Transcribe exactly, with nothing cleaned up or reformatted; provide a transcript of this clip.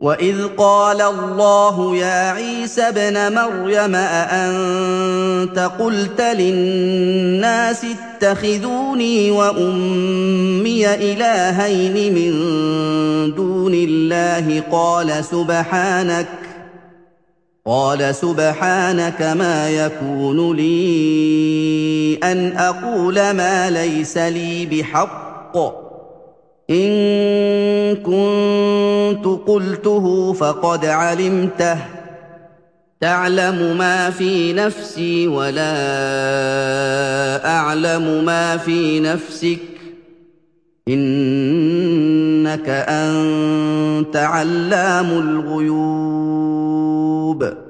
وَإِذْ قَالَ اللَّهُ يَا عِيسَى ابْنَ مَرْيَمَ أَأَنتَ قُلْتَ لِلنَّاسِ اتَّخِذُونِي وَأُمِّيَ إِلَٰهَيْنِ مِن دُونِ اللَّهِ قَالَ سُبْحَانَكَ قال سبحانك ما يكون لي أن أقول ما ليس لي بحق إن كنت قلته فقد علمته تعلم ما في نفسي ولا أعلم ما في نفسك إنك أنت علام الغيوب